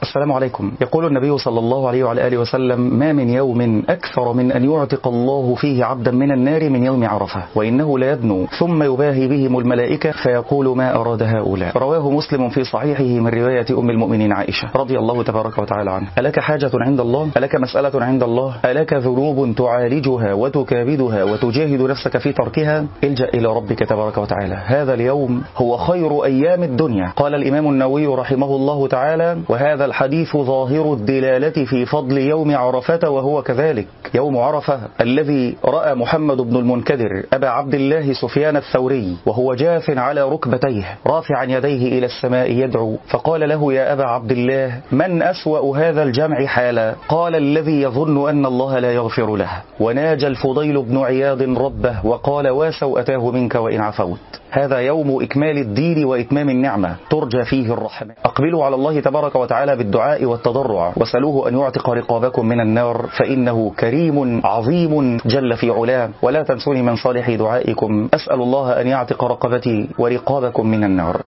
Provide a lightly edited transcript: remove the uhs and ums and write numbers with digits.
السلام عليكم. يقول النبي صلى الله عليه وعلى آله وسلم: ما من يوم أكثر من أن يعتق الله فيه عبدا من النار من يوم عرفة، وإنه ليدنو ثم يباهي بهم الملائكة فيقول ما أراد هؤلاء. رواه مسلم في صحيحه من رواية أم المؤمنين عائشة رضي الله تبارك وتعالى عنها. ألك حاجة عند الله؟ ألك مسألة عند الله؟ ألك ذنوب تعالجها وتكابدها وتجاهد نفسك في تركها؟ الجأ إلى ربك تبارك وتعالى. هذا اليوم هو خير أيام الدنيا. قال الإمام النووي رحمه الله تعالى: وهذا الحديث ظاهر الدلالة في فضل يوم عرفة، وهو كذلك. يوم عرفة الذي رأى محمد بن المنكدر أبا عبد الله سفيان الثوري وهو جاث على ركبتيه رافعا يديه إلى السماء يدعو، فقال له: يا أبا عبد الله، من أسوأ هذا الجمع حالا؟ قال: الذي يظن أن الله لا يغفر له. وناجى الفضيل بن عياض ربه وقال: وسوءتاه منك وإن عفوت. هذا يوم إكمال الدين وإتمام النعمة، ترجى فيه الرحمة. أقبلوا على الله تبارك وتعالى بالدعاء والتضرع، وسألوه أن يعتق رقابكم من النار، فإنه كريم عظيم جل في علاه. ولا تنسوني من صالح دعائكم. أسأل الله أن يعتق رقبتي ورقابكم من النار.